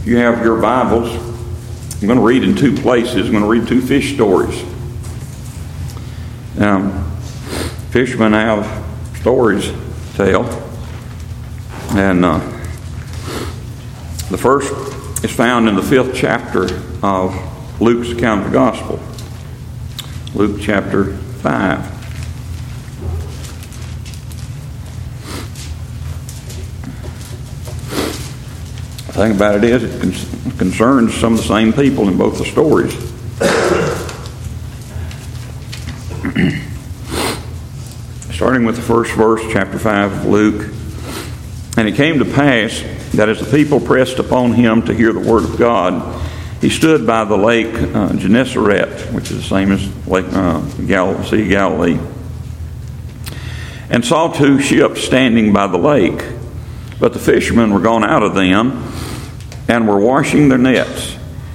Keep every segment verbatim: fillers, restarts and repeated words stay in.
If you have your Bibles, I'm going to read in two places. I'm going to read two fish stories. Um, fishermen have stories to tell. And uh, the first is found in the fifth chapter of Luke's account of the gospel. Luke chapter five. The thing about it is, it con- concerns some of the same people in both the stories. Starting with the first verse, chapter five of Luke. And it came to pass that as the people pressed upon him to hear the word of God, he stood by the lake uh, Gennesaret, which is the same as Lake uh, Gal- Sea of Galilee, and saw two ships standing by the lake. But the fishermen were gone out of them, and were washing their nets.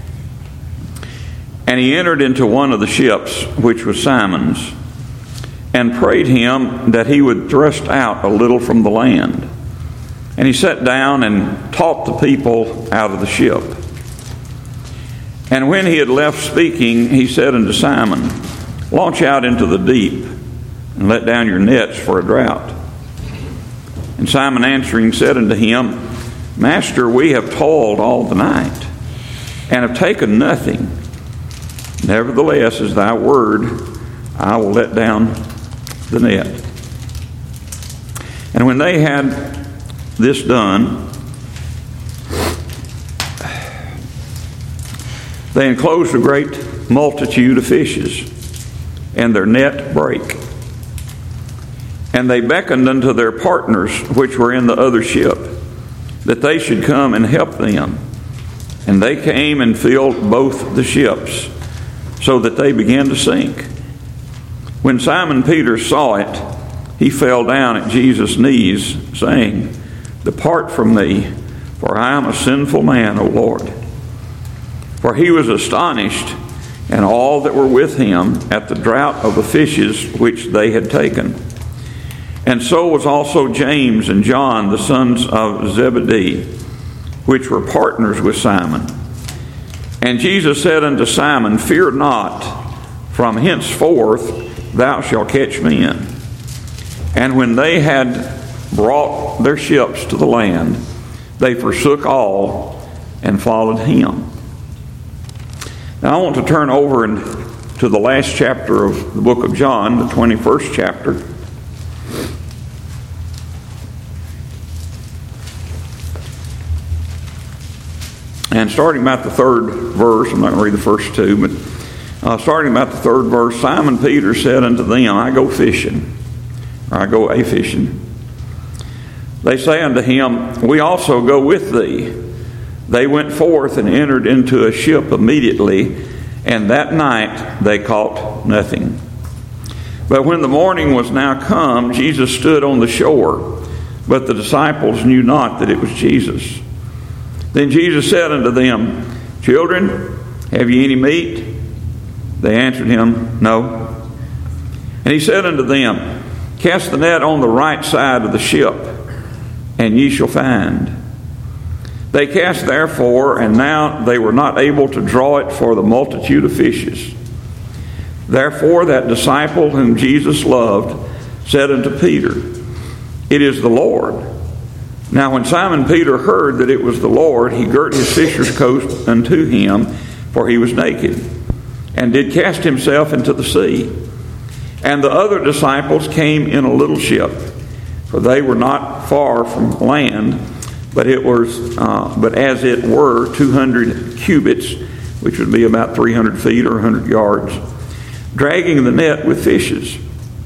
And he entered into one of the ships, which was Simon's, and prayed him that he would thrust out a little from the land. And he sat down and taught the people out of the ship. And when he had left speaking, he said unto Simon, Launch out into the deep, and let down your nets for a draught. And Simon answering said unto him, Master, we have toiled all the night, and have taken nothing. Nevertheless, as thy word, I will let down the net. And when they had this done, they enclosed a great multitude of fishes, and their net brake. And they beckoned unto their partners which were in the other ship, that they should come and help them. And they came and filled both the ships, so that they began to sink. When Simon Peter saw it, he fell down at Jesus' knees, saying, Depart from me, for I am a sinful man, O Lord. For he was astonished, and all that were with him, at the draught of the fishes which they had taken. And so was also James and John, the sons of Zebedee, which were partners with Simon. And Jesus said unto Simon, Fear not, from henceforth thou shalt catch men. And when they had brought their ships to the land, they forsook all and followed him. Now I want to turn over in, to the last chapter of the book of John, the twenty-first chapter. And starting about the third verse, I'm not going to read the first two, but uh, starting about the third verse, Simon Peter said unto them, I go fishing, or I go a-fishing. They say unto him, We also go with thee. They went forth and entered into a ship immediately, and that night they caught nothing. But when the morning was now come, Jesus stood on the shore, but the disciples knew not that it was Jesus. Then Jesus said unto them, Children, have ye any meat? They answered him, No. And he said unto them, Cast the net on the right side of the ship, and ye shall find. They cast therefore, and now they were not able to draw it for the multitude of fishes. Therefore that disciple whom Jesus loved said unto Peter, It is the Lord. Now when Simon Peter heard that it was the Lord, he girt his fisher's coat unto him, for he was naked, and did cast himself into the sea. And the other disciples came in a little ship, for they were not far from land, but it was, uh, but as it were, two hundred cubits, which would be about three hundred feet or one hundred yards, dragging the net with fishes.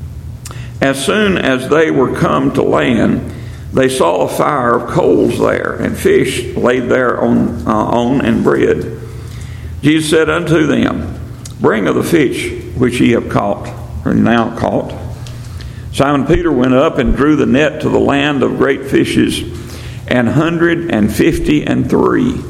As soon as they were come to land, they saw a fire of coals there, and fish laid there on, uh, on and bread. Jesus said unto them, Bring of the fish which ye have caught, or now caught. Simon Peter went up and drew the net to the land of great fishes, an hundred and fifty and three.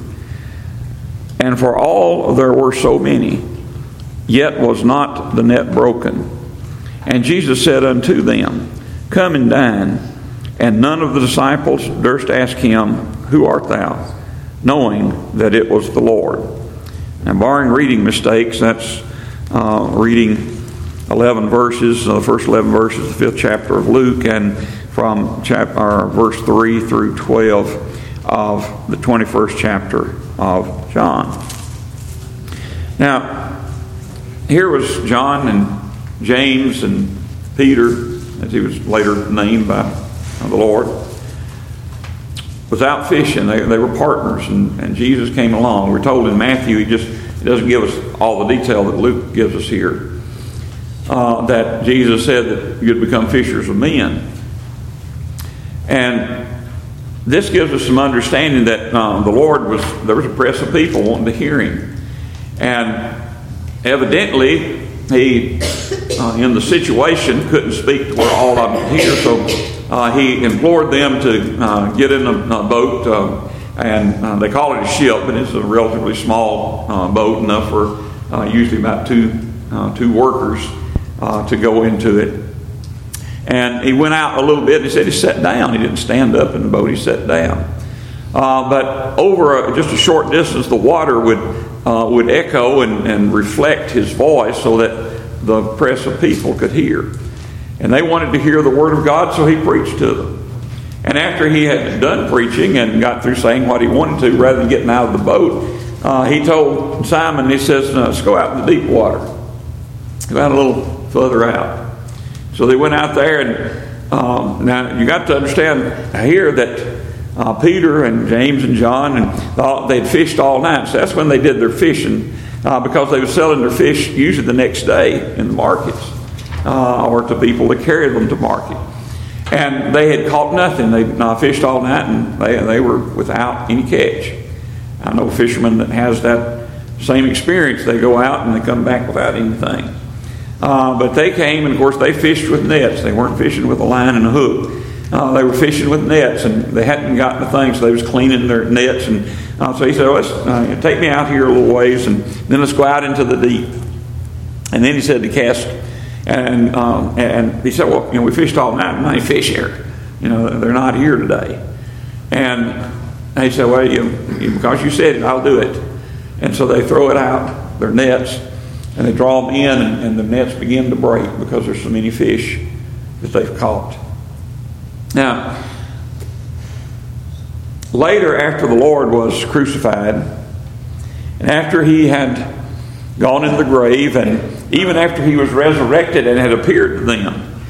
And for all there were so many, yet was not the net broken. And Jesus said unto them, Come and dine. And none of the disciples durst ask him, Who art thou? knowing that it was the Lord. Now, barring reading mistakes, that's uh, reading eleven verses, uh, the first eleven verses, the fifth chapter of Luke, and from chapter, or verse three through twelve of the twenty-first chapter of John. Now, here was John and James and Peter, as he was later named by the Lord, was out fishing. They, they were partners, and, and Jesus came along. We're told in Matthew, he just he doesn't give us all the detail that Luke gives us here, uh, that Jesus said that you'd become fishers of men. And this gives us some understanding that uh, the Lord was, there was a press of people wanting to hear him. And evidently, he, uh, in the situation, couldn't speak to where all of them could hear, so uh, he implored them to uh, get in a, a boat, uh, and uh, they call it a ship, but it's a relatively small uh, boat, enough for uh, usually about two, uh, two workers uh, to go into it. And he went out a little bit, and he said he sat down. He didn't stand up in the boat, he sat down. Uh, but over a, just a short distance, the water would uh, would echo and, and reflect his voice so that the press of people could hear. And they wanted to hear the Word of God, so he preached to them. And after he had done preaching and got through saying what he wanted to, rather than getting out of the boat, uh, he told Simon, he says, no, let's go out in the deep water. Go out a little further out. So they went out there, and um, now you got to understand here that uh, Peter and James and John, and uh, they'd fished all night. So that's when they did their fishing, uh, because they were selling their fish usually the next day in the markets, uh, or to people that carried them to market. And they had caught nothing. They uh, fished all night, and they they were without any catch. I know a fisherman that has that same experience. They go out and they come back without anything. Uh, but they came, and of course they fished with nets. They weren't fishing with a line and a hook. Uh, they were fishing with nets, and they hadn't gotten the thing, so they was cleaning their nets. And uh, so he said, well, let's uh, take me out here a little ways, and then let's go out into the deep. And then he said to cast, and um, and he said, well, you know, we fished all night, and not any fish here. You know, they're not here today. And he said, well, you, you, because you said it, I'll do it. And so they throw it out, their nets, and they draw them in, and, and the nets begin to break because there's so many fish that they've caught. Now, later, after the Lord was crucified, and after he had gone into the grave, and even after he was resurrected and had appeared to them,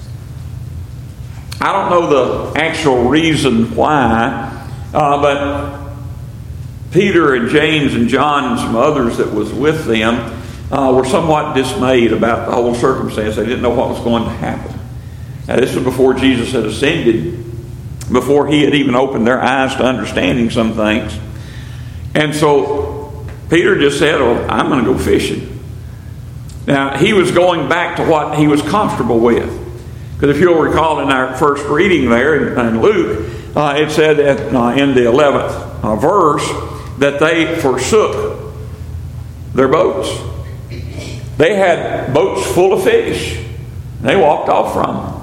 I don't know the actual reason why, uh, but Peter and James and John and some others that was with them uh, were somewhat dismayed about the whole circumstance. They didn't know what was going to happen. Now, this was before Jesus had ascended, before he had even opened their eyes to understanding some things. And so Peter just said, well, I'm going to go fishing. Now, he was going back to what he was comfortable with. Because if you'll recall in our first reading there in, in Luke, uh, it said that, uh, in the eleventh uh, verse that they forsook their boats. They had boats full of fish. They walked off from them.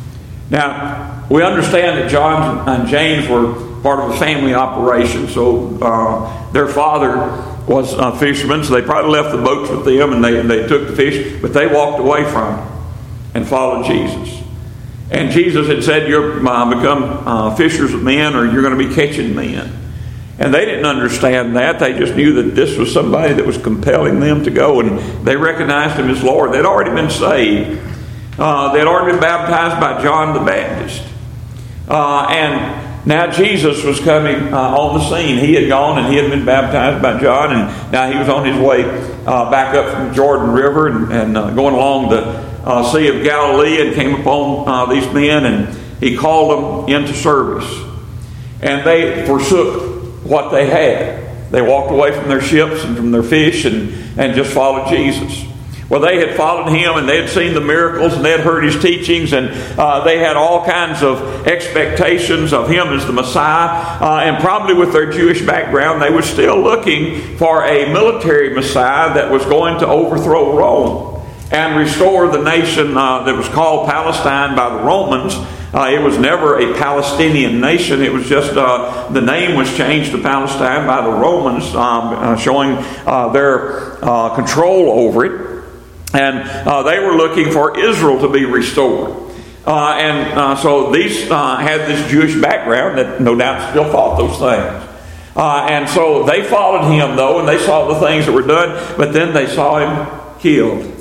Now, we understand that John and James were part of a family operation, so uh, their father was a fisherman, so they probably left the boats with them, and they, and they took the fish, but they walked away from him and followed Jesus. And Jesus had said, you're uh, become uh, fishers of men, or you're going to be catching men. And they didn't understand that. They just knew that this was somebody that was compelling them to go, and they recognized him as Lord. They'd already been saved. Uh, they had already been baptized by John the Baptist. Uh, and now Jesus was coming uh, on the scene. He had gone and he had been baptized by John, and now he was on his way uh, back up from the Jordan River and, and uh, going along the uh, Sea of Galilee, and came upon uh, these men, and he called them into service. And they forsook what they had. They walked away from their ships and from their fish and, and just followed Jesus. Well, they had followed him, and they had seen the miracles, and they had heard his teachings, and uh, they had all kinds of expectations of him as the Messiah. Uh, and probably with their Jewish background, they were still looking for a military Messiah that was going to overthrow Rome and restore the nation uh, that was called Palestine by the Romans Uh, it was never a Palestinian nation. It was just uh, the name was changed to Palestine by the Romans, um, uh, showing uh, their uh, control over it. And uh, they were looking for Israel to be restored. Uh, and uh, so these uh, had this Jewish background that no doubt still thought those things. Uh, and so they followed him, though, and they saw the things that were done, but then they saw him killed.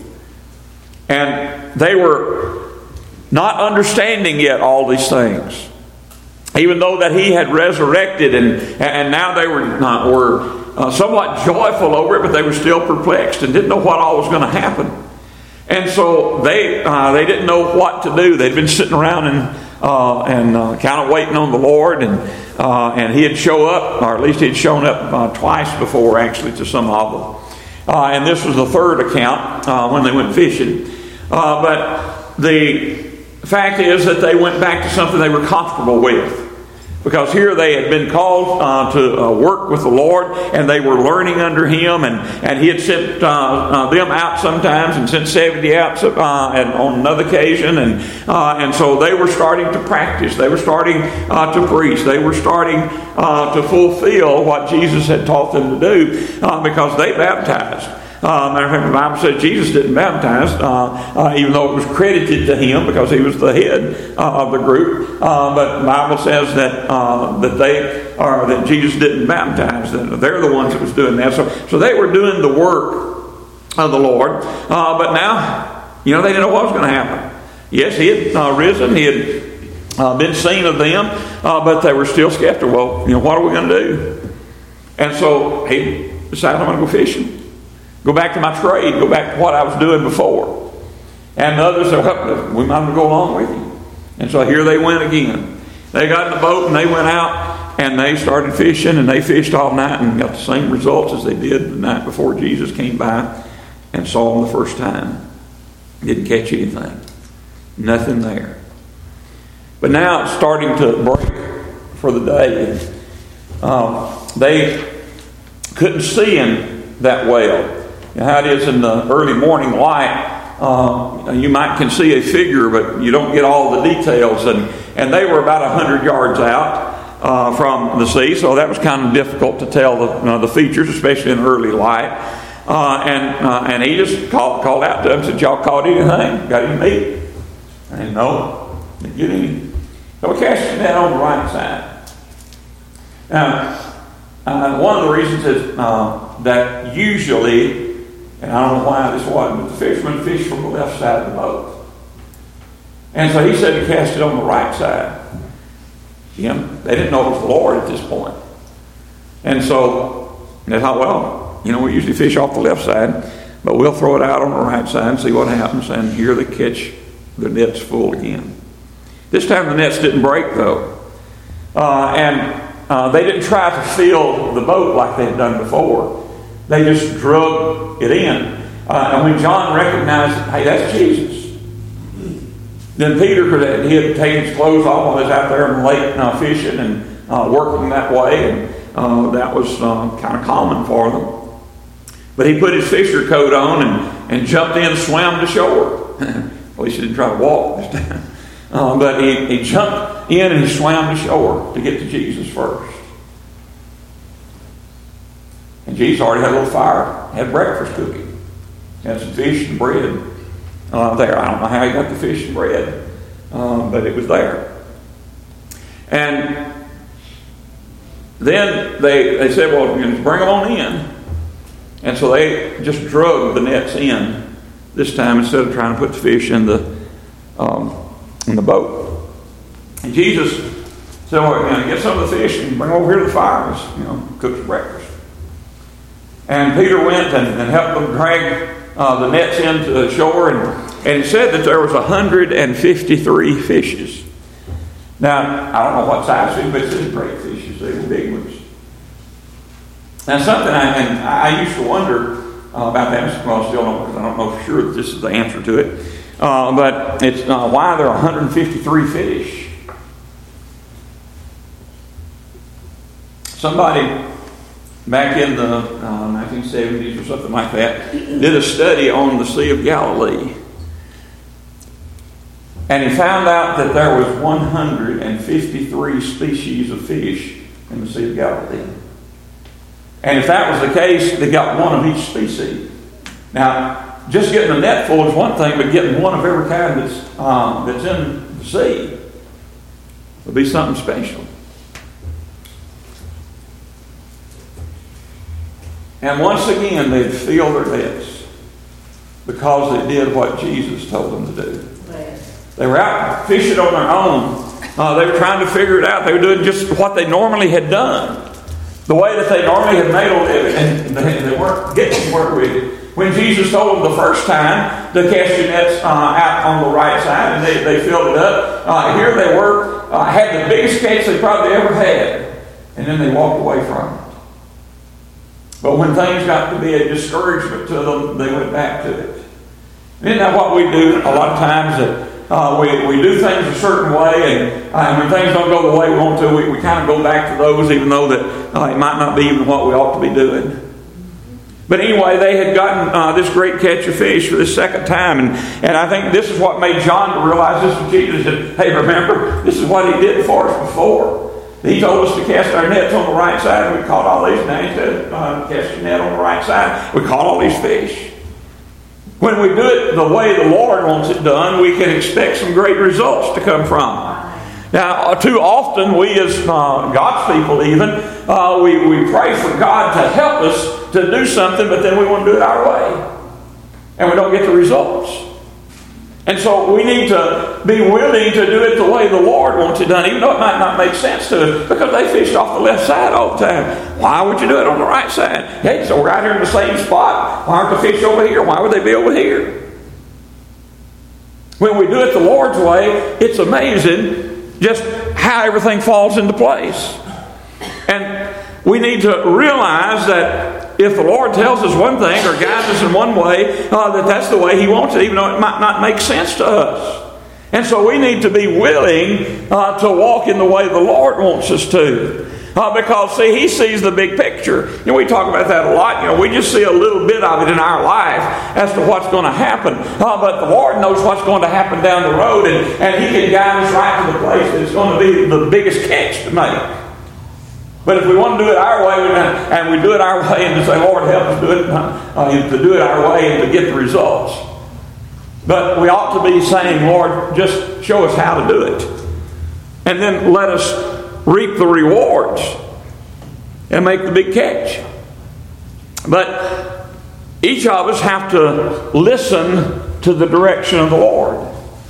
And they were not understanding yet all these things. Even though that he had resurrected, and, and now they were, uh, were uh, somewhat joyful over it, but they were still perplexed and didn't know what all was going to happen. And so they uh, they didn't know what to do. They'd been sitting around and uh, and uh, kind of waiting on the Lord, and uh, and he had show up, or at least he'd shown up uh, twice before, actually, to some of them. Uh, and this was the third account uh, when they went fishing. Uh, but the fact is that they went back to something they were comfortable with. Because here they had been called uh, to uh, work with the Lord, and they were learning under Him, and, and He had sent uh, uh, them out sometimes, and sent seventy out uh, and on another occasion, and uh, and so they were starting to practice. They were starting uh, to preach. They were starting uh, to fulfill what Jesus had taught them to do, uh, because they baptized. Uh, matter of fact, the Bible says Jesus didn't baptize, uh, uh, even though it was credited to him because he was the head uh, of the group. Uh, but the Bible says that uh, that they are that Jesus didn't baptize. That they're the ones that was doing that. So, so they were doing the work of the Lord. Uh, but now, you know, they didn't know what was going to happen. Yes, he had uh, risen. He had uh, been seen of them, uh, but they were still skeptical. Well, you know, what are we going to do? And so he decided, I'm going to go fishing. Go back to my trade. Go back to what I was doing before. And the others said, well, we might as well go along with you. And so here they went again. They got in the boat and they went out and they started fishing, and they fished all night and got the same results as they did the night before Jesus came by and saw them the first time. Didn't catch anything. Nothing there. But now it's starting to break for the day. Um, they couldn't see him that well. You know how it is in the early morning light. Uh, you might can see a figure, but you don't get all the details. And, and they were about one hundred yards out uh, from the sea, so that was kind of difficult to tell the, uh, the features, especially in early light. Uh, and uh, and he just called, called out to them and said, y'all caught anything? Got any meat? And no, didn't get any. So we cast the net on the right side. Now, uh, one of the reasons is uh, that usually, and I don't know why this was, but the fishermen fish from the left side of the boat. And so he said to cast it on the right side. You know, they didn't know it was the Lord at this point. And so they thought, well, you know, we usually fish off the left side, but we'll throw it out on the right side and see what happens. And here they catch the nets full again. This time the nets didn't break, though. Uh, and uh, they didn't try to fill the boat like they had done before. They just drug it in. Uh, and when John recognized, hey, that's Jesus. Then Peter, he had taken his clothes off while he was out there in the lake uh, fishing and uh, working that way. And uh, that was uh, kind of common for them. But he put his fisher coat on and, and jumped in and swam to shore. At least he didn't try to walk this time. Uh, but he, he jumped in and he swam to shore to get to Jesus first. And Jesus already had a little fire, had breakfast cooking, had some fish and bread uh, there. I don't know how he got the fish and bread, uh, but it was there. And then they, they said, well, you know, bring them on in. And so they just drug the nets in this time instead of trying to put the fish in the um, in the boat. And Jesus said, well, you know, get some of the fish and bring them over here to the fire. Just, you know, cook some breakfast. And Peter went and, and helped them drag uh, the nets into the shore. And, and it said that there was one hundred fifty-three fishes. Now, I don't know what size fish, but it says great fishes. They were big ones. Now, something I, and I used to wonder uh, about that. Well, I still don't, because I don't know for sure that this is the answer to it. Uh, but it's uh, why there are one hundred fifty-three fish. Somebody back in the uh, nineteen seventies or something like that did a study on the Sea of Galilee. And he found out that there was one hundred fifty-three species of fish in the Sea of Galilee. And if that was the case, they got one of each species. Now, just getting a net full is one thing, but getting one of every kind that's, um, that's in the sea would be something special. And once again, they'd feel their nets because they did what Jesus told them to do. They were out fishing on their own. Uh, they were trying to figure it out. They were doing just what they normally had done, the way that they normally had made a living, and they, they weren't getting work with it. When Jesus told them the first time to cast your nets uh, out on the right side, and they, they filled it up, uh, here they were, uh, had the biggest catch they probably ever had, and then they walked away from it. But when things got to be a discouragement to them, they went back to it. Isn't that what we do a lot of times? That uh, we, we do things a certain way, and, uh, and when things don't go the way we want to, we, we kind of go back to those, even though that uh, it might not be even what we ought to be doing. But anyway, they had gotten uh, this great catch of fish for the second time. And, and I think this is what made John to realize this was Jesus. Said, hey, remember, this is what he did for us before. He told us to cast our nets on the right side, and we caught all these. Now he said, uh, cast your net on the right side. We caught all these fish. When we do it the way the Lord wants it done, we can expect some great results to come from. Now, too often, we as uh, God's people even, uh, we, we pray for God to help us to do something, but then we want to do it our way. And we don't get the results. And so we need to be willing to do it the way the Lord wants it done, even though it might not make sense to us, because they fished off the left side all the time. Why would you do it on the right side? Hey, so we're out here in the same spot. Why aren't the fish over here? Why would they be over here? When we do it the Lord's way, it's amazing just how everything falls into place. And we need to realize that if the Lord tells us one thing or guides us in one way, uh, that that's the way He wants it, even though it might not make sense to us. And so we need to be willing uh, to walk in the way the Lord wants us to. Uh, because, see, He sees the big picture. You know, we talk about that a lot. You know, we just see a little bit of it in our life as to what's going to happen. Uh, but the Lord knows what's going to happen down the road, and, and He can guide us right to the place that's going to be the biggest catch to make. But if we want to do it our way, and we do it our way, and to say, Lord, help us do it, uh, to do it our way and to get the results. But we ought to be saying, Lord, just show us how to do it. And then let us reap the rewards and make the big catch. But each of us have to listen to the direction of the Lord.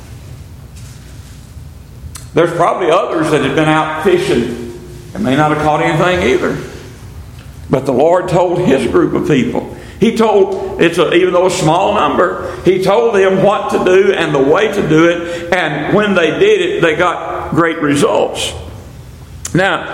There's probably others that have been out fishing and may not have caught anything either. But the Lord told His group of people. He told, it's a, even though a small number, He told them what to do and the way to do it. And when they did it, they got great results. Now,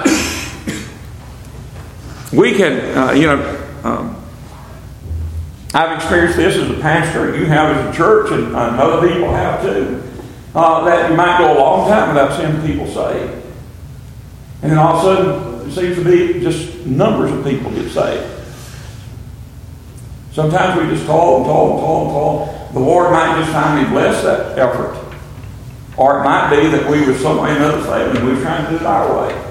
we can, uh, you know, um, I've experienced this as a pastor, you have as a church, and uh, other people have too. Uh, that you might go a long time without seeing people saved. And then all of a sudden, it seems to be just numbers of people get saved. Sometimes we just call and call and call and call. The Lord might just finally bless that effort. Or it might be that we were some way or another saved and we were trying to do it our way.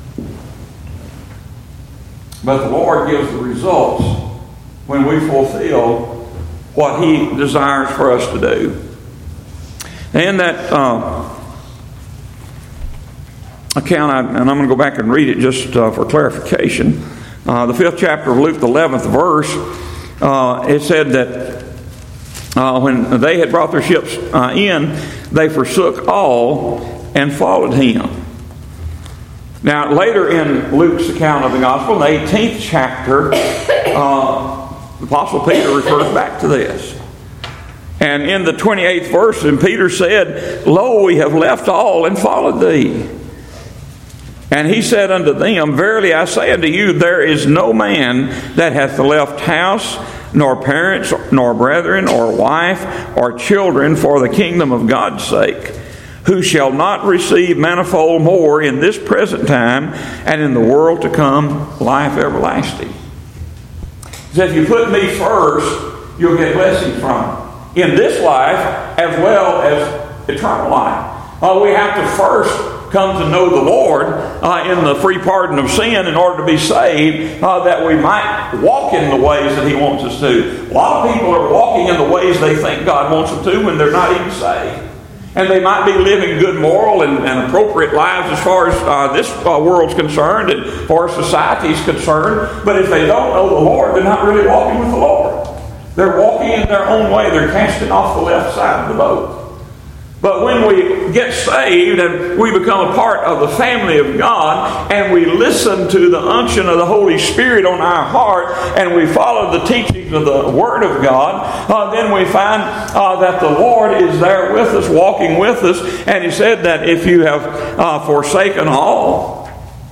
But the Lord gives the results when we fulfill what He desires for us to do. And that uh, account, I, and I'm going to go back and read it just uh, for clarification. Uh, the fifth chapter of Luke, the eleventh verse, uh, it said that uh, when they had brought their ships uh, in, they forsook all and followed Him. Now, later in Luke's account of the gospel, in the eighteenth chapter, uh, the Apostle Peter refers back to this. And in the twenty-eighth verse, and Peter said, Lo, we have left all and followed Thee. And he said unto them, Verily I say unto you, there is no man that hath left house, nor parents, nor brethren, or wife, or children for the kingdom of God's sake, who shall not receive manifold more in this present time, and in the world to come life everlasting. So if you put me first, you'll get blessings from it. In this life, as well as eternal life. Uh, we have to first come to know the Lord uh, in the free pardon of sin in order to be saved, uh, that we might walk in the ways that He wants us to. A lot of people are walking in the ways they think God wants them to when they're not even saved. And they might be living good, moral, and, and appropriate lives as far as uh, this uh, world's concerned and as far as society is concerned. But if they don't know the Lord, they're not really walking with the Lord. They're walking in their own way. They're casting off the left side of the boat. But when we get saved and we become a part of the family of God and we listen to the unction of the Holy Spirit on our heart and we follow the teachings of the Word of God, uh, then we find uh, that the Lord is there with us, walking with us. And He said that if you have uh, forsaken all,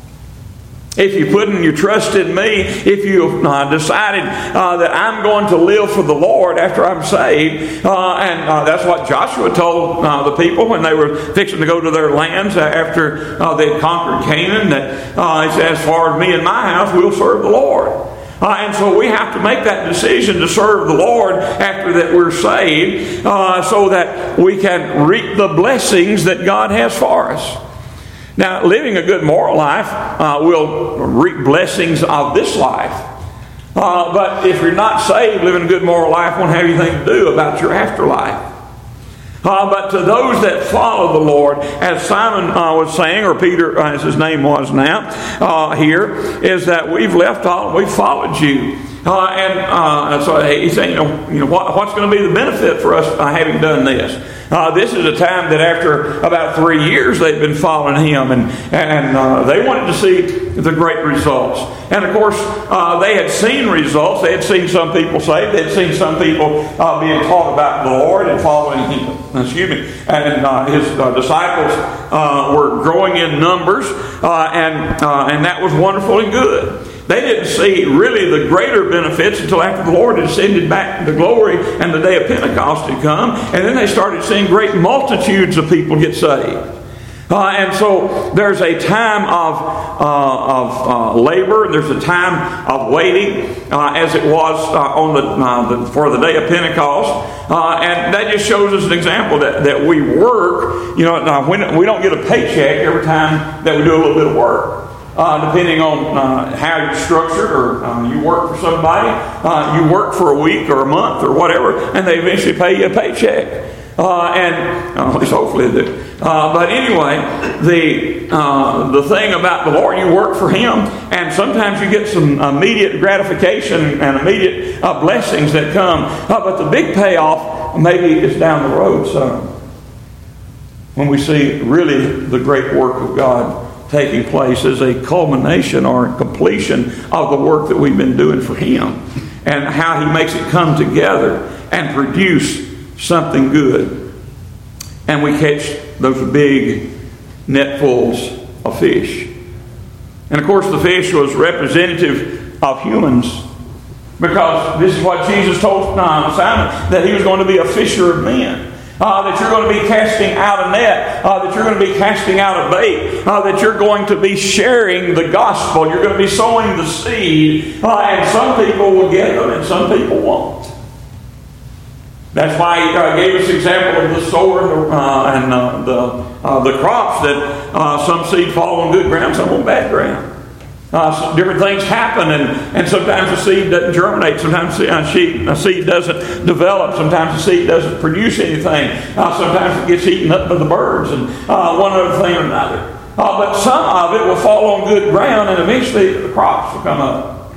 if you put in your trust in me, if you uh, decided uh, that I'm going to live for the Lord after I'm saved, uh, and uh, that's what Joshua told uh, the people when they were fixing to go to their lands after uh, they had conquered Canaan, that uh, he said, as far as me and my house, we'll serve the Lord. Uh, and so we have to make that decision to serve the Lord after that we're saved, uh, so that we can reap the blessings that God has for us. Now, living a good moral life uh, will reap blessings of this life. Uh, but if you're not saved, living a good moral life won't have anything to do about your afterlife. Uh, but to those that follow the Lord, as Simon uh, was saying, or Peter, uh, as his name was now, uh, here, is that we've left all and we've followed you. Uh, and uh, so he's saying, you know, you know what, what's going to be the benefit for us uh, having done this? Uh, this is a time that after about three years they've been following Him, and and uh, they wanted to see the great results. And of course, uh, they had seen results. They had seen some people saved. They had seen some people uh, being taught about the Lord and following Him. Excuse me. And uh, His uh, disciples uh, were growing in numbers, uh, and uh, and that was wonderful and good. They didn't see really the greater benefits until after the Lord had ascended back into glory and the day of Pentecost had come. And then they started seeing great multitudes of people get saved. Uh, and so there's a time of, uh, of uh, labor, and there's a time of waiting, uh, as it was uh, on the, uh, the for the day of Pentecost. Uh, and that just shows us an example that, that we work. You know, uh, when we don't get a paycheck every time that we do a little bit of work. Uh, depending on uh, how you're structured, or uh, you work for somebody, uh, you work for a week or a month or whatever, and they eventually pay you a paycheck. Uh, and uh, at least hopefully they do. Uh, but anyway, the uh, the thing about the Lord, you work for Him, and sometimes you get some immediate gratification and immediate uh, blessings that come. Uh, but the big payoff maybe is down the road some, when we see really the great work of God taking place as a culmination or completion of the work that we've been doing for Him, and how He makes it come together and produce something good. And we catch those big netfuls of fish. And of course the fish was representative of humans, because this is what Jesus told uh, Simon, that He was going to be a fisher of men. Uh, that you're going to be casting out a net, uh, that you're going to be casting out a bait, uh, that you're going to be sharing the gospel, you're going to be sowing the seed, uh, and some people will get them and some people won't. That's why He uh, gave us the example of the sower and the, uh, and, uh, the, uh, the crops, that uh, some seed fall on good ground, some on bad ground. Uh, different things happen, and, and sometimes the seed doesn't germinate, sometimes the seed, a seed doesn't develop, sometimes the seed doesn't produce anything, uh, sometimes it gets eaten up by the birds, and uh, one other thing or another. Uh, but some of it will fall on good ground, and eventually the crops will come up.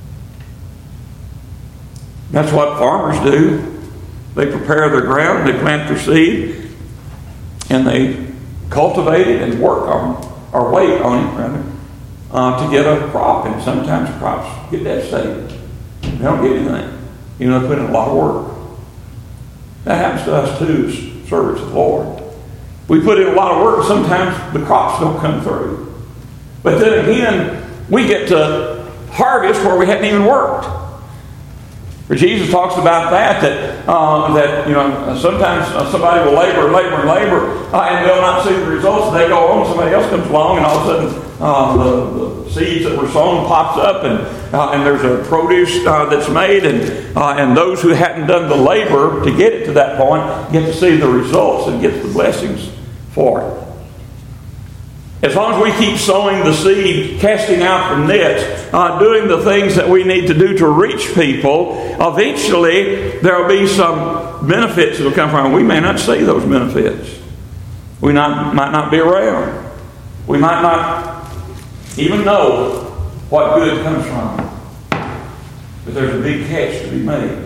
That's what farmers do. They prepare their ground, they plant their seed, and they cultivate it and work on it, or wait on it rather. Uh, to get a crop, and sometimes crops get devastated. They don't get anything. You know, they put in a lot of work. That happens to us too, as servants of the Lord. We put in a lot of work, sometimes the crops don't come through. But then again, we get to harvest where we hadn't even worked. But Jesus talks about that, that, uh, that you know, sometimes somebody will labor and labor and labor, uh, and they'll not see the results. They go on, somebody else comes along, and all of a sudden uh, the, the seeds that were sown pops up, and uh, and there's a produce uh, that's made, and uh, and those who hadn't done the labor to get it to that point get to see the results and get the blessings for it. As long as we keep sowing the seed, casting out the nets, uh, doing the things that we need to do to reach people, eventually there will be some benefits that will come from it. We may not see those benefits. We not, might not be around. We might not even know what good comes from it. But there's a big catch to be made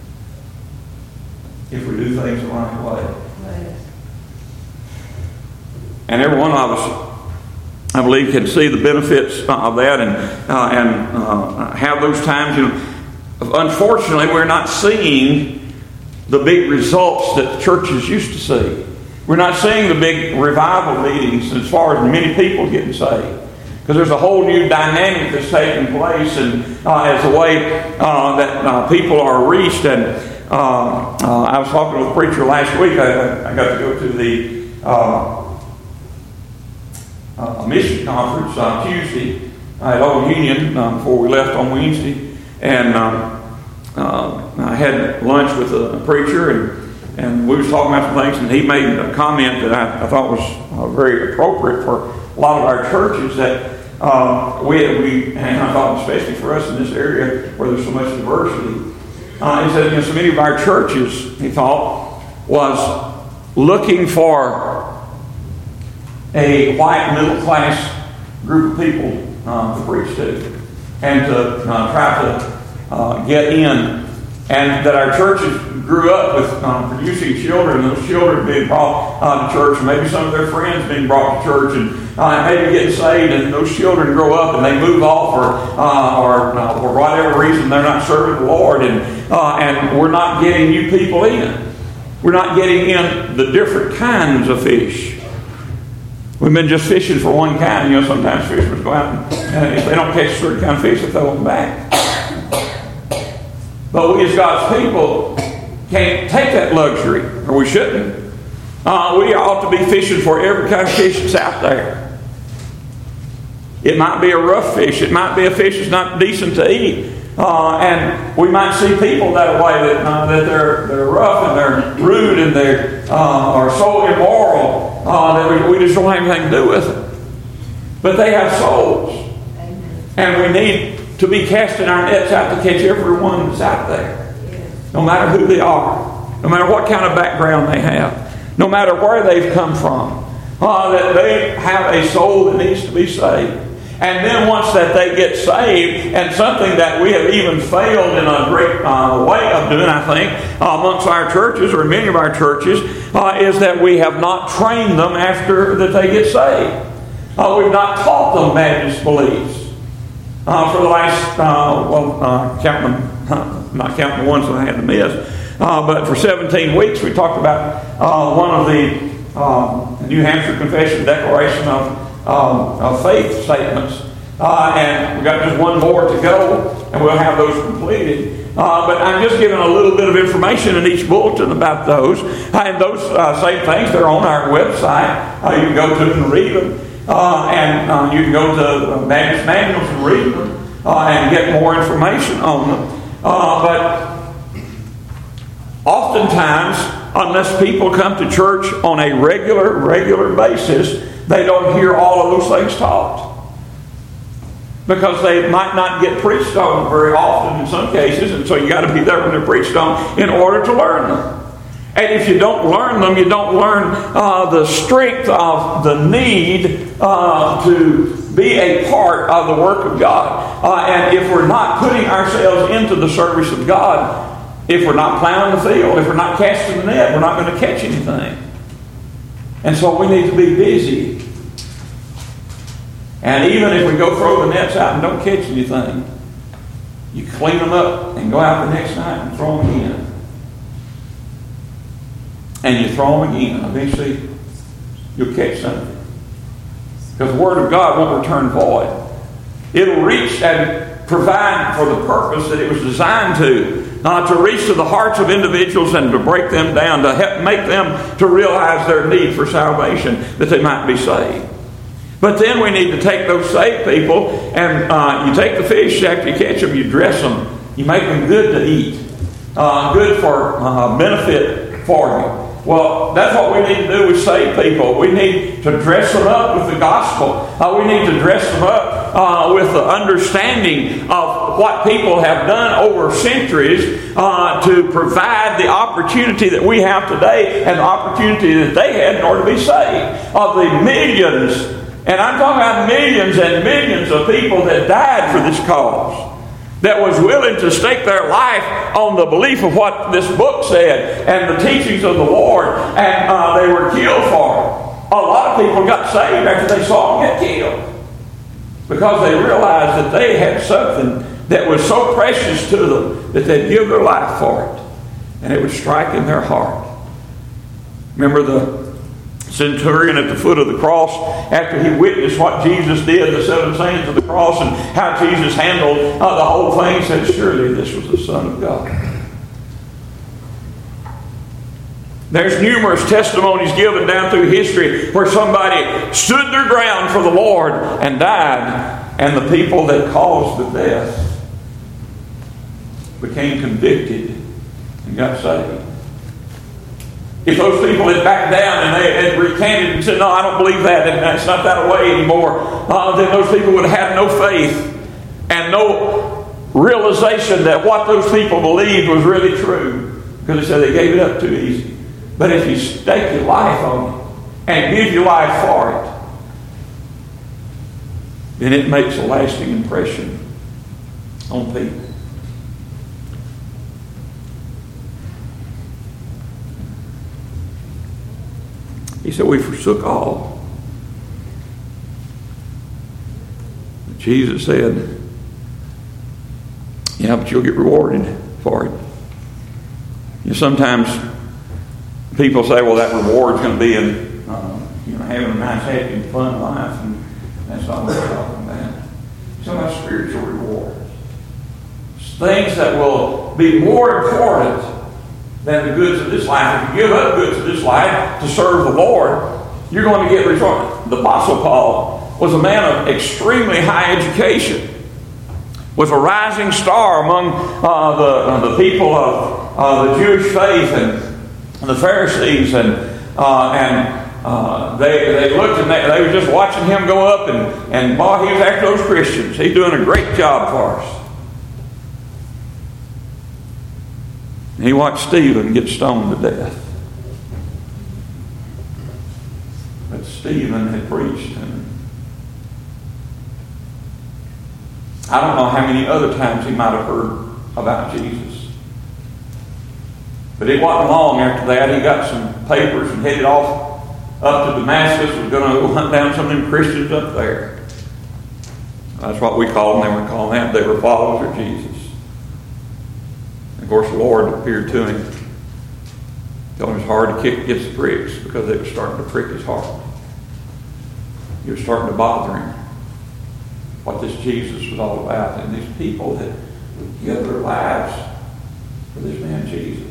if we do things the right way. And every one of us, I believe, can see the benefits of that and uh, and uh, have those times. You know, unfortunately, we're not seeing the big results that the churches used to see. We're not seeing the big revival meetings as far as many people getting saved. Because there's a whole new dynamic that's taking place, and uh, as the way uh, that uh, people are reached. And uh, uh, I was talking with a preacher last week. I, I got to go to the Uh, a mission conference on Tuesday at Old Union uh, before we left on Wednesday, and uh, uh, I had lunch with a preacher, and and we was talking about some things, and he made a comment that I, I thought was uh, very appropriate for a lot of our churches, that uh, we we and I thought especially for us in this area where there's so much diversity. Uh, he said, you know, so many of our churches, he thought, was looking for a white middle class group of people um, to preach to and to uh, try to uh, get in, and that our churches grew up with um, producing children, and those children being brought uh, to church, and maybe some of their friends being brought to church, and uh, maybe getting saved, and those children grow up and they move off, or uh, or uh, for whatever reason they're not serving the Lord, and uh, and we're not getting new people in. We're not getting in the different kinds of fish. We've been just fishing for one kind. You know, sometimes fishermen go out and, and if they don't catch a certain kind of fish, they throw them back. But we as God's people can't take that luxury, or we shouldn't. Uh, we ought to be fishing for every kind of fish that's out there. It might be a rough fish. It might be a fish that's not decent to eat. Uh, and we might see people that way, that uh, that they're they're rough and they're rude and they uh, are so immoral uh, that we, we just don't have anything to do with it. But they have souls, and we need to be casting our nets out to catch everyone that's out there, no matter who they are, no matter what kind of background they have, no matter where they've come from. Uh, that they have a soul that needs to be saved. And then once that they get saved, and something that we have even failed in a great uh, way of doing, I think, uh, amongst our churches, or many of our churches, uh, is that we have not trained them after that they get saved. Uh, we've not taught them Baptist beliefs. Uh, for the last, uh, well, uh, counting them, uh, not counting the ones that I had to miss, uh, but for seventeen weeks we talked about uh, one of the uh, New Hampshire Confession Declaration of Um, of faith statements, uh, and we've got just one more to go, and we'll have those completed. Uh, but I'm just giving a little bit of information in each bulletin about those, uh, and those uh, same things, they're on our website. Uh, you can go to them and read them, uh, and uh, you can go to Baptist manuals and read them, uh, and get more information on them. Uh, but oftentimes, unless people come to church on a regular, regular basis, they don't hear all of those things taught. Because they might not get preached on very often in some cases, and so you got to be there when they're preached on in order to learn them. And if you don't learn them, you don't learn uh, the strength of the need uh, to be a part of the work of God. Uh, and if we're not putting ourselves into the service of God, if we're not plowing the field, if we're not casting the net, we're not going to catch anything. And so we need to be busy. And even if we go throw the nets out and don't catch anything, you clean them up and go out the next night and throw them again. And you throw them again. Eventually, you'll catch something. Because the Word of God won't return void. It'll reach and provide for the purpose that it was designed to. uh, to reach to the hearts of individuals and to break them down, to help make them to realize their need for salvation, that they might be saved. But then we need to take those saved people, and uh, you take the fish after you catch them, you dress them, you make them good to eat, uh, good for uh, benefit for you. Well, that's what we need to do with saved people. We need to dress them up with the gospel. Uh, we need to dress them up uh, with the understanding of what people have done over centuries uh, to provide the opportunity that we have today and the opportunity that they had in order to be saved. Of the millions, and I'm talking about millions and millions of people that died for this cause, that was willing to stake their life on the belief of what this book said and the teachings of the Lord, and uh, they were killed for it. A lot of people got saved after they saw them get killed, because they realized that they had something that was so precious to them that they'd give their life for it, and it would strike in their heart. Remember the centurion at the foot of the cross, after he witnessed what Jesus did, the seven sayings of the cross, and how Jesus handled uh, the whole thing, said, surely this was the Son of God. There's numerous testimonies given down through history where somebody stood their ground for the Lord and died, and the people that caused the death became convicted and got saved. If those people had backed down and they had recanted and said, no, I don't believe that, and it's not that way anymore, uh, then those people would have had no faith and no realization that what those people believed was really true, because they said they gave it up too easy. But if you stake your life on it and give your life for it, then it makes a lasting impression on people. He said, we forsook all. Jesus said, yeah, but you'll get rewarded for it. You know, sometimes people say, well, that reward's going to be in uh, you know, having a nice, happy, and fun life, and that's not what we're talking about. It's about spiritual rewards. Things that will be more important than the goods of this life. If you give up goods of this life to serve the Lord, you're going to get results. The Apostle Paul was a man of extremely high education, was a rising star among uh, the, uh, the people of uh, the Jewish faith and the Pharisees, and uh, and uh, they they looked and they, they were just watching him go up, and, and boy, he was after those Christians. He's doing a great job for us. He watched Stephen get stoned to death. But Stephen had preached. And I don't know how many other times he might have heard about Jesus. But it wasn't long after that. He got some papers and headed off up to Damascus. Was going to go hunt down some of them Christians up there. That's what we call them. They were calling that. They were followers of Jesus. Of course, the Lord appeared to him, told him it's hard to kick against the pricks, because they were starting to prick his heart. He was starting to bother him, what this Jesus was all about, and these people that would give their lives for this man Jesus.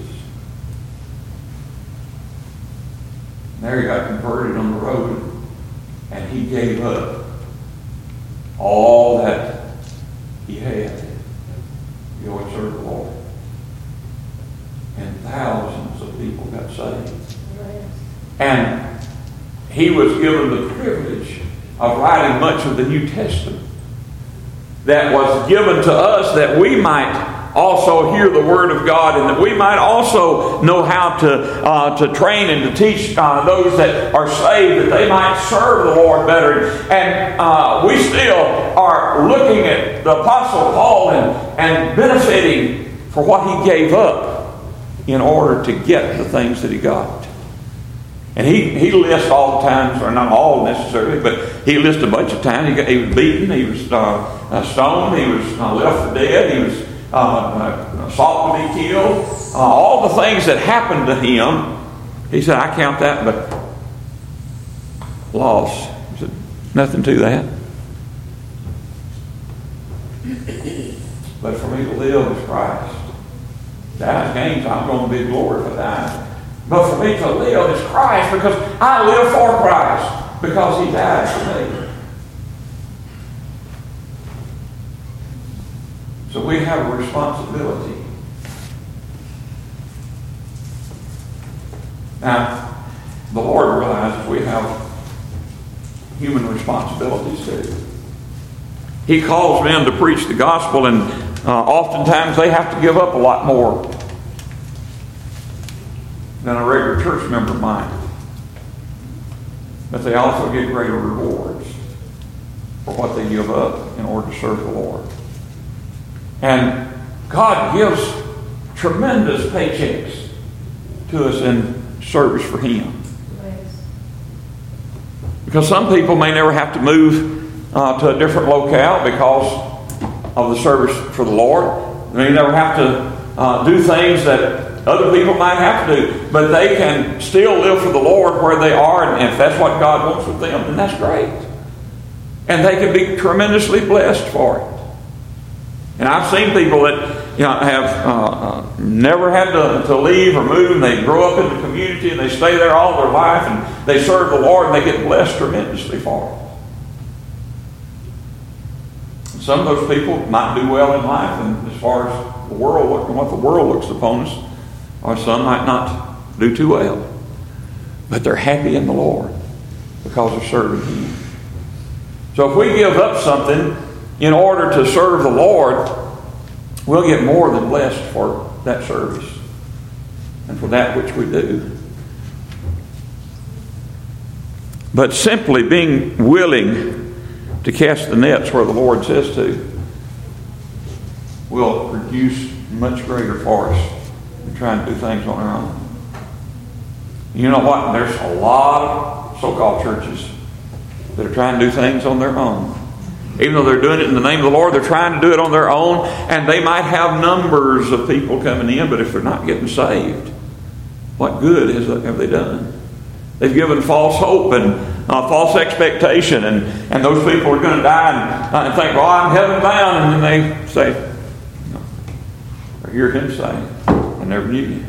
And there he got converted on the road, and he gave up all that he had to go and serve the Lord. And thousands of people got saved. And he was given the privilege of writing much of the New Testament that was given to us, that we might also hear the Word of God, and that we might also know how to uh, to train and to teach uh, those that are saved, that they might serve the Lord better. And uh, we still are looking at the Apostle Paul and, and benefiting for what he gave up in order to get the things that he got. And he, he lists all the times, or not all necessarily, but he lists a bunch of times. He, got, he was beaten, he was uh, stoned, he was uh, left for dead, he was uh, uh, sought to be killed. Uh, all the things that happened to him, he said, I count that but loss. He said, nothing to that. But for me to live is Christ, Dies gain, so I'm going to be glory if I die. But for me to live is Christ, because I live for Christ, because He died for me. So we have a responsibility. Now, the Lord realizes we have human responsibilities too. He calls men to preach the gospel, and uh, oftentimes they have to give up a lot more than a regular church member might. But they also get greater rewards for what they give up in order to serve the Lord. And God gives tremendous paychecks to us in service for Him. Because some people may never have to move uh, to a different locale because of the service for the Lord. They never have to uh, do things that other people might have to do. But they can still live for the Lord where they are. And if that's what God wants with them, then that's great. And they can be tremendously blessed for it. And I've seen people that you know, have uh, uh, never had to, to leave or move, and they grow up in the community and they stay there all their life and they serve the Lord and they get blessed tremendously for it. And some of those people might do well in life, and as far as the world and what the world looks upon us, or some might not do too well. But they're happy in the Lord because they're serving Him. So if we give up something in order to serve the Lord, we'll get more than blessed for that service and for that which we do. But simply being willing to cast the nets where the Lord says to will produce much greater for us than trying to do things on our own. You know what? There's a lot of so-called churches that are trying to do things on their own. Even though they're doing it in the name of the Lord, they're trying to do it on their own, and they might have numbers of people coming in, but if they're not getting saved, what good has, have they done? They've given false hope and uh, false expectation, and, and those people are going to die and, uh, and think, well, I'm heaven bound, and then they say, no. Or hear him say, I never knew you.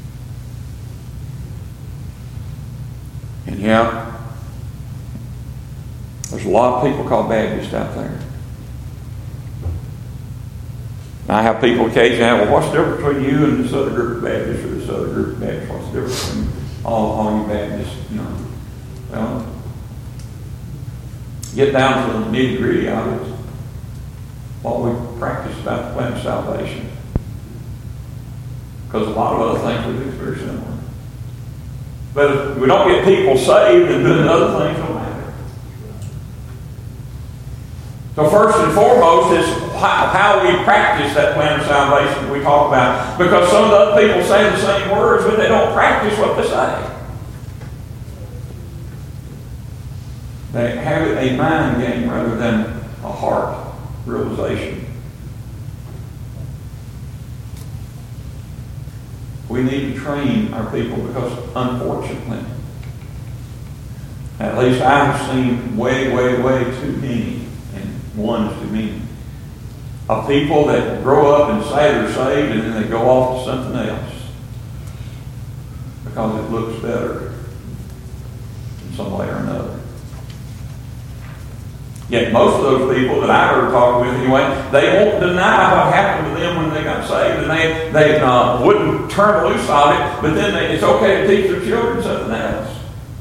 And yeah, there's a lot of people called Baptists out there. I have people occasionally ask, well, what's the difference between you and this other group of Baptists or this other group of Baptists? What's the difference between all, all you Baptists? You know, well, get down to the nitty gritty of it. What we practice about the plan of salvation. Because a lot of other things we do is very similar. But if we don't get people saved, and doing other things don't matter. So first and foremost is how, how we practice that plan of salvation we talk about. Because some of the other people say the same words, but they don't practice what they say. They have a mind game rather than a heart realization. We need to train our people because, unfortunately, at least I've seen way, way, way too many, and one is too many, of people that grow up and say they're saved and then they go off to something else because it looks better in some way or another. Yet most of those people that I heard talk with anyway, they won't deny what happened to them when they got saved, and they, they uh, wouldn't turn loose on it, but then they, it's okay to teach their children something else.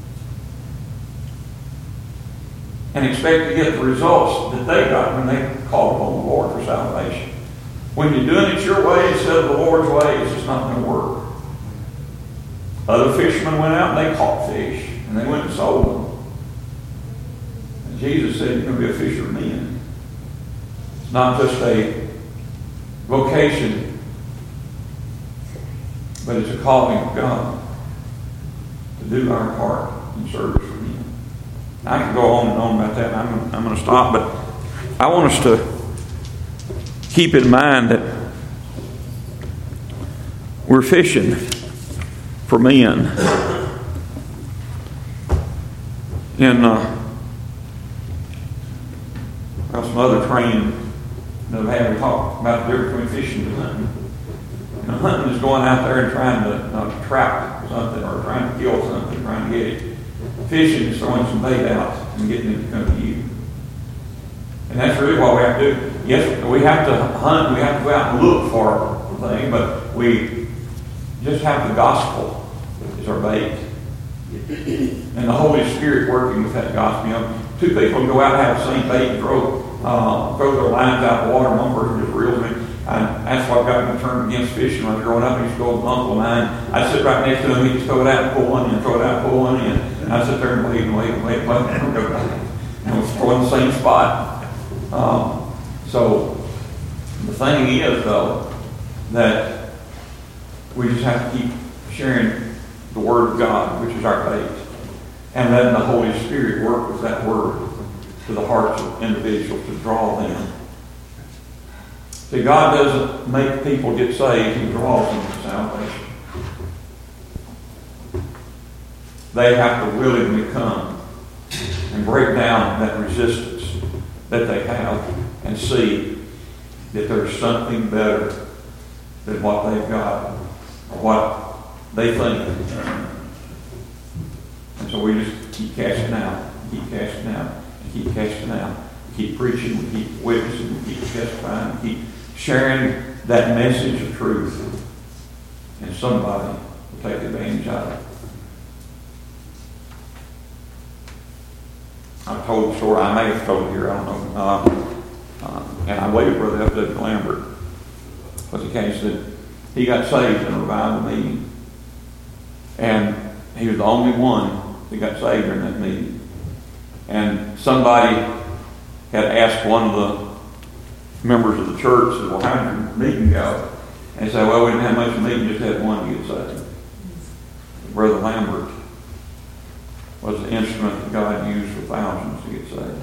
And expect to get the results that they got when they called upon the Lord for salvation. When you're doing it your way instead of the Lord's way, it's just not going to work. Other fishermen went out and they caught fish, and they went and sold them. Jesus said you're going to be a fisher of men. It's not just a vocation, but it's a calling of God to do our part in service for Him. I can go on and on about that, and I'm, I'm going to stop, but I want us to keep in mind that we're fishing for men. In uh, some other training that I've had, we talked about the difference between fishing and hunting. You know, hunting is going out there and trying to uh, trap something or trying to kill something, trying to get it. Fishing is throwing some bait out and getting it to come to you. And that's really what we have to do. Yes, we have to hunt, we have to go out and look for the thing, but we just have the gospel as our bait. And the Holy Spirit working with that gospel. You know, two people go out and have the same bait and throw, uh, throw their lines out in the water, and one person just reels it. And that's what got me turned against fishing when I was growing up. I used to go with an uncle of mine. I'd sit right next to him, he'd just throw it out and pull one in, throw it out and pull one in. And I'd sit there and wait and wait and wait and wait and go back. And it was throwing the same spot. Um, so the thing is, though, that we just have to keep sharing the Word of God, which is our faith, and letting the Holy Spirit work with that Word to the hearts of individuals to draw them. See, God doesn't make people get saved, He draws them to salvation. They have to willingly come and break down that resistance that they have and see that there's something better than what they've got or what they think. And so we just keep casting out, keep casting out, and keep casting out. We keep preaching, we keep witnessing, we keep testifying, we keep sharing that message of truth. And somebody will take advantage of it. I've told the story, I may have told it here, I don't know. Uh, uh, and I believe Brother F W Lambert was the case that he got saved in a revival meeting. And he was the only one that got saved during that meeting. And somebody had asked one of the members of the church, said, well, how did your meeting go? And he said, well, we didn't have much of a meeting, just had one to get saved. Brother Lambert was the instrument that God used for thousands to get saved.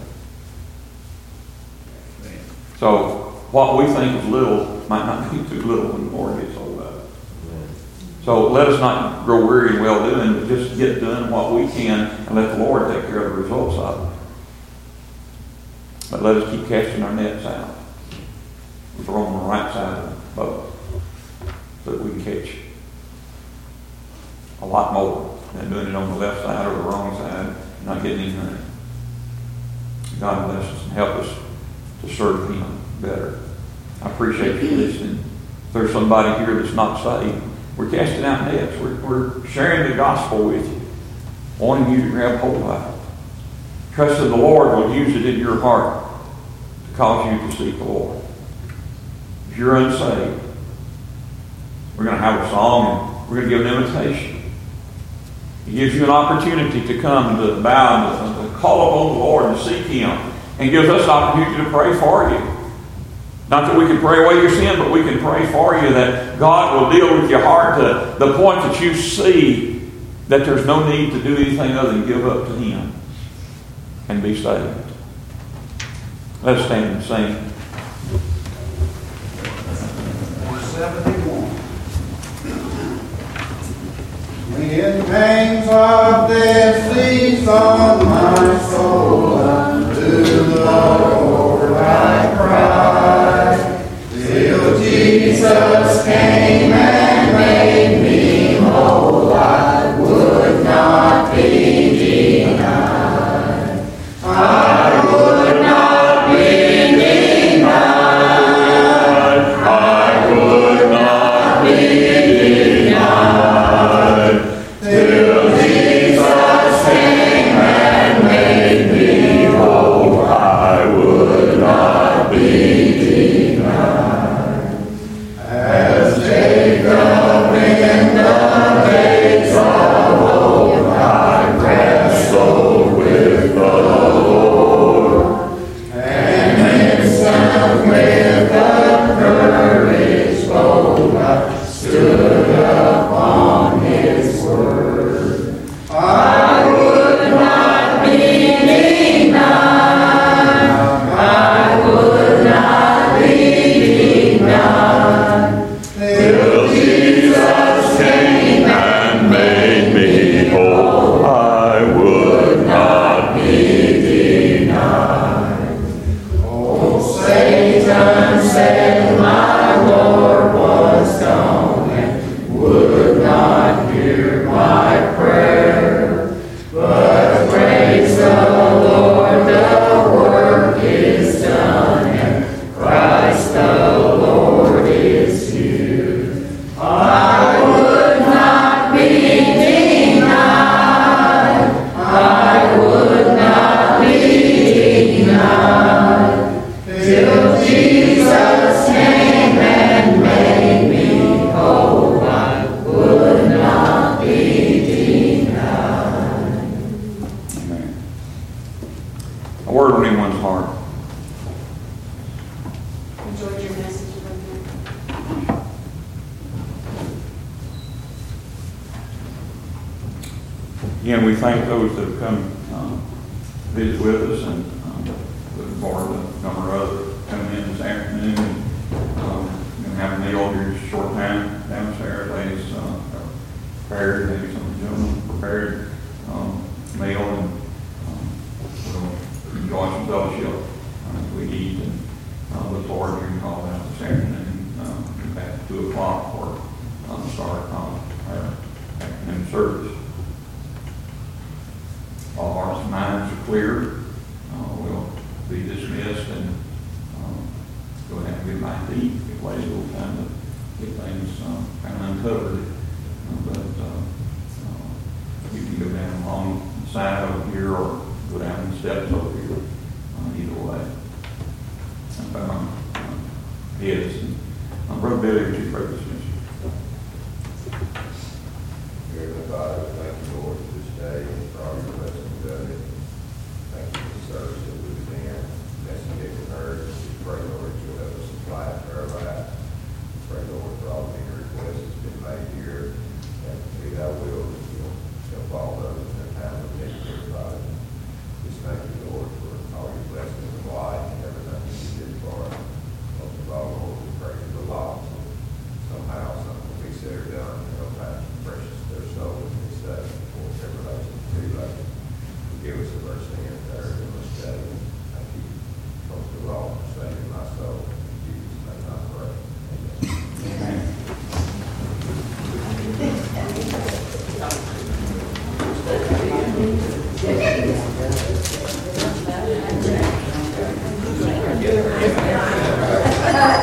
So what we think is little might not be too little when the Lord gets hold of it. So let us not grow weary in well-doing, but just get done what we can and let the Lord take care of the results of it. But let us keep casting our nets out. Throw them on the right side of the boat so that we can catch a lot more than doing it on the left side or the wrong side, not getting anything. God bless us and help us to serve Him better. I appreciate you listening. If there's somebody here that's not saved, we're casting out nets. We're, we're sharing the gospel with you, wanting you to grab hold of it. Trust that the Lord will use it in your heart to cause you to seek the Lord. If you're unsaved, we're going to have a song and we're going to give an invitation. It gives you an opportunity to come and to bow and to, to call upon the Lord and seek Him. And gives us an opportunity to pray for you. Not that we can pray away your sin, but we can pray for you that God will deal with your heart to the point that you see that there's no need to do anything other than give up to Him and be saved. Let's stand and sing. seventy-one. When pangs of death seize on my soul, unto the Lord I cry, till Jesus came and made me whole, I would not be denied. I would not be denied. I would not be denied. Till Jesus came and made again, we thank those that have come um, visit with us, and um, looking forward to a number of others coming in this afternoon. And, um, we're going to have a meal here in a short time downstairs. Ladies uh, prepared, maybe some of the gentlemen prepared um, meal, and um, we'll enjoy some fellowship uh, as we eat, and uh, look forward to your call out this afternoon uh, at two o'clock for um, start on our afternoon service. All hearts and minds are clear. Uh, we'll be dismissed and um, go ahead and get back to eat. It lays a little time to get things um, kind of uncovered. Uh, but uh, uh, you can go down along the side over here or go down the steps over here. Uh, either way. And, um, uh, yes. And, um, Brother Billy, would you pray this mission? Heavenly Father, thank you, Lord, for this day and for all your blessings of it. Thank you for the service that we've been in, messing it with her. We pray, Lord, that you'll help us apply it to our life. Pray, Lord, for all the requests that's been made here, and be thy will that you'll help all those in their time of need, dear Father. Just thank you, Lord, for all your blessings of life and everything that you did for us. Most of all, Lord, we pray for the lost. Somehow, something will be said or done, and help out precious their soul in this day before everlasting too late. Forgive us of our sins there in this day. Thank you, most of all, for saving my soul. In Jesus' name I pray. Amen. Amen.